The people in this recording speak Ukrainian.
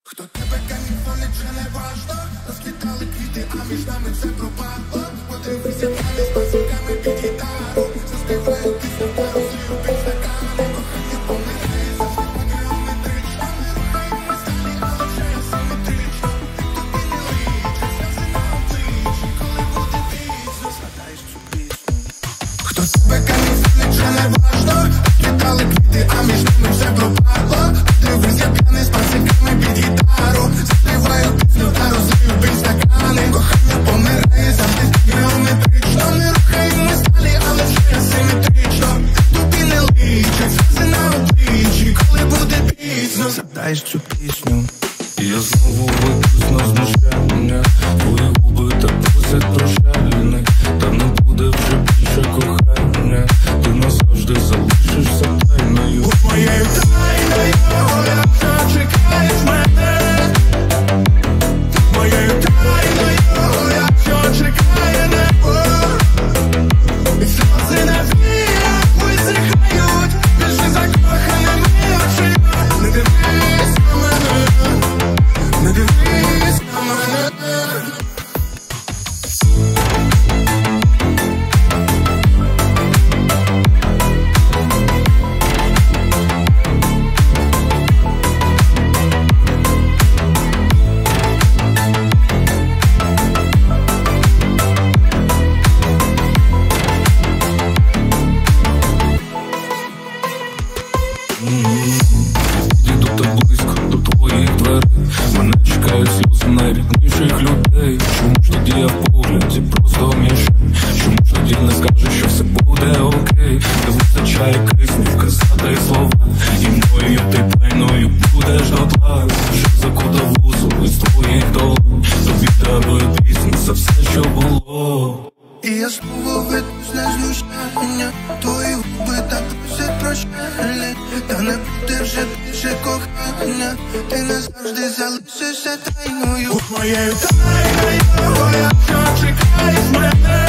Хто тебе камінь фонить, вже не важно. Розкидали квіти, а між нами все пропало. Подивися, далі з пацанками під гітару. Заспіваю пісню, порозлію під стаканом. Кохання помирає, завжди по геометрично. Ми рухаємось далі, але вже асиметрично. Тобі не личить, сльози на обличчі. Коли буде пізно, згадаєш цю пісню. Хто тебе камінь фонить, вже не важно. Розкидали квіти, а між нами все пропало. Дивись, як я не з пацанками під гітару. Заспіваю пісню та розлию під стакани. Кохання помирає, завжди геометрично. Ми рухаємось далі, але вже асиметрично. Тобі не личить, сльози на обличчі. Коли буде пізно, згадаєш цю пісню. Я знову випуск на знущання. Твої губи так просять прощальне. Та не буде вже більше кохання. Ти назавжди залишишся тайною. Будь моєю тайною, якщо чекаєш мене. Моєю тайною, якщо чекає небо. І сльози на віях висихають. Більше закоханими очима. Не дивись на мене. Не дивись на мене. Діду так близько до твоїх дверей. Мене чекають сльози найрідніших людей. Чому ж тоді я в погляді просто мішень? Чому ж тоді не скажеш, що все буде окей? Не вистачає кисню вказати слова. І мною ти тайною будеш дотла. Що закута вузол із твоїх долонь. Тобі дарую пісню за все, що було. І я знову ведусь на знущання. Твої губи так просять прощальне. Та не буде вже більше кохання. Ти назавжди залишишся тайною. Будь моєю тайною, якщо чекаєш мене.